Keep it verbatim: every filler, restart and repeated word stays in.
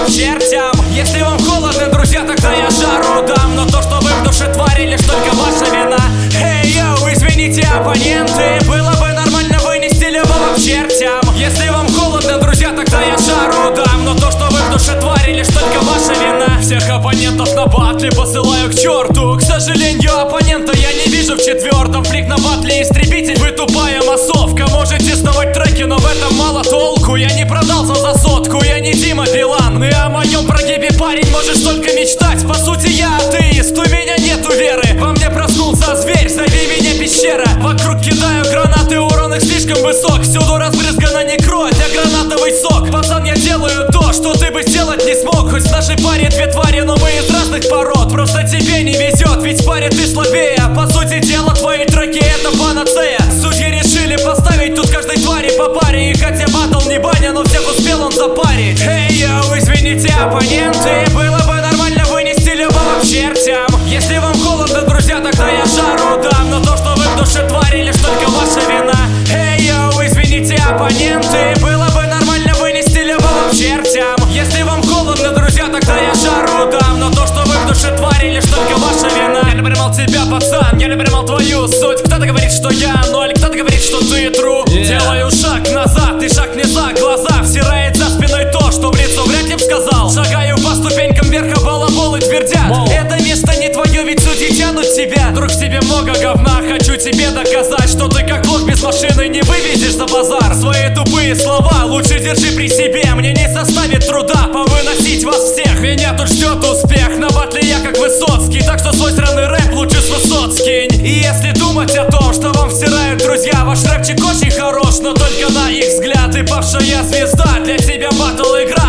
бабам, чертям. Если вам холодно, друзья, тогда я жару дам. Но то, что вы в душе творили, лишь только ваша вина. Эй, йоу, извините, оппоненты, было бы нормально вынести любого к чертям. Если вам холодно, друзья, тогда я жару дам. Но то, что вы в душе творили, лишь только ваша вина. Всех оппонентов на батле посылаю к черту. К сожалению, оппонента я не вижу в четвертом. Флик на батле истребитель, вы тупая массовка. Можете сдавать треки, но в этом мало толку. Я не продался за сотку, я не Дима Билан. И о моем прогибе, парень, можешь только мечтать. По сути, я атеист, у меня нету веры. Во мне проснулся зверь, зови меня пещера. Вокруг кидаю гранаты, урон их слишком высок. Всюду разбрызгана не кровь, а гранатовый сок. Пацан, я делаю то, что ты бы сделать не смог. Хоть в нашей паре две твари, но мы из разных пород. Просто тебе не везет, ведь в паре ты слабее. По сути дела, твои треки это панацея. Судьи решили поставить тут каждой твари по паре. И хотя батл не баня, но всех успел он запарить. Эй, йоу, извините, оппоненты, было бы нормально вынести любого к чертям. Если вам холодно, друзья, тогда я жару дам. Но то, что вы в душе творили, лишь только ваша вина. Эй, йоу, извините, оппоненты, было бы нормально вынести любого к чертям. Если вам холодно, друзья, тогда я жару дам. Но то, что вы в душе творили, лишь только ваша вина. Я не принимал тебя, пацан, я не принимал твою суть. Кто-то говорит, что я ноль, кто-то говорит, что ты true. yeah. Делаю шаг назад, и шаг не за глаза. Всирает за спиной то, что в лицо вряд ли б сказал. Шагаю по ступенькам вверх, а балаболы твердят. Wow. Это место не твое, ведь судьи тянут тебя. Вдруг в тебе много говна, хочу тебе доказать, что ты как лох без машины не вывезешь за базар. Свои тупые слова лучше держи при себе. Мне не составит труда повыносить вас всех. Меня тут ждет успех, на батле я как Высоцкий. Так что свой сраный рэп лучше с высот скинь. И если думать о том, что вам втирают друзья, ваш рэпчик очень хорош, но только на их взгляд. И павшая звезда, для тебя батл игра.